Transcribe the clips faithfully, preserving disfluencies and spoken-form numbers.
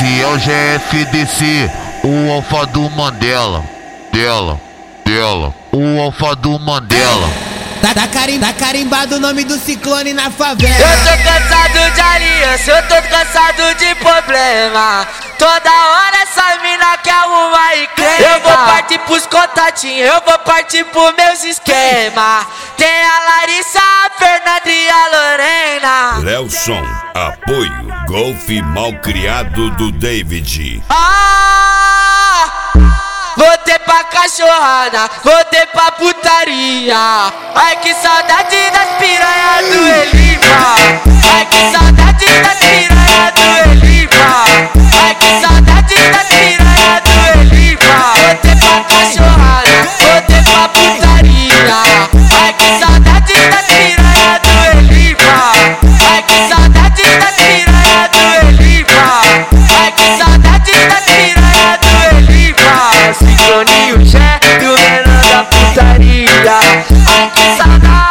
Esse é o G F D C, o alfa do Mandela. Dela, dela, o alfa do Mandela. Tá, tá, carim, tá carimbado o nome do ciclone na favela. Eu tô cansado de aliança, eu tô cansado de problema. Toda hora essa mina quer arrumar e crema. Eu vou partir pros contatinhos, eu vou partir pros meus esquemas. Tem a Larissa, a Fernanda e a Lorena. Lelson, apoio, golfe mal criado do David. Ah, voltei pra cachorrada, voltei pra putaria. Ai que saudade das piranhas do Elipa. Ai que saudade das piranhas do Elipa. Ai que saudade das piranhas do Elipa. Voltei pra cachorrada, voltei pra putaria. Ai que saudade das piranhas do Elipa. Ai que saudade das piranhas do Elipa. Ai que saudade das piranhas do Elipa. Cicloninho Jé e o menor da putaria. Ai que saudade.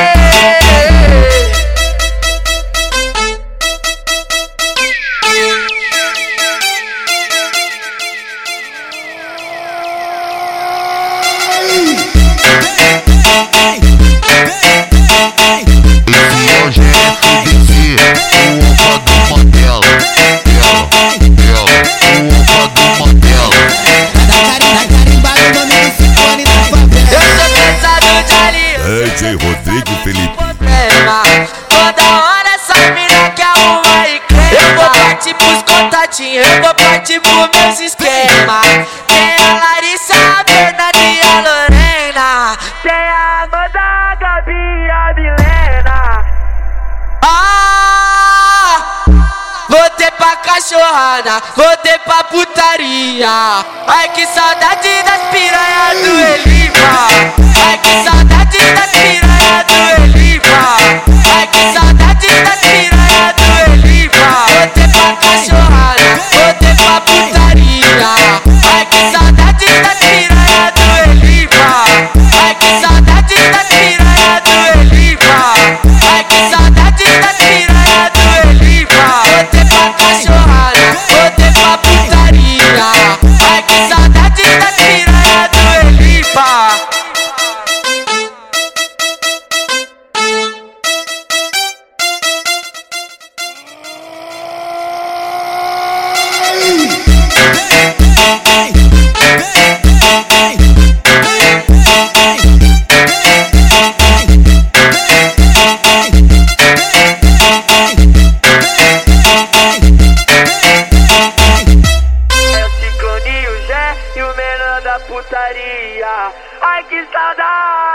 Esse é o G F D C, o alfa do Mandela. Dela, dela, o alfa do Mandela. Tá, carim, tá carimbado o nome do ciclone na favela. Eu tô cansado de aliança, D J Rodrigo Felipe. problema. Toda hora essa mina quer arrumar e crema. Eu vou partir pros contatinhos, eu vou partir pros meus esquemas. Tem a Larissa, a Fernanda e a Lorena. Tem a Amanda, a Gabi e a Milena. Ah, voltei pra cachorrada, voltei pra putaria. Ai que saudade das piranhas do Elipa. Ai que saudade das piranhas do Elipa. Ai que saudade das piranhas do Elipa. Voltei pra cachorrada, voltei pra putaria. Ai que saudade das piranhas do Elipa. Ai que saudade das piranhas do Elipa. Ai que saudade das piranhas do Elipa. Voltei pra cachorrada, voltei pra putaria. Ai que saudade das piranhas do Elipa. É o Cicloninho Jé e o menor da putaria. Ai que saudade.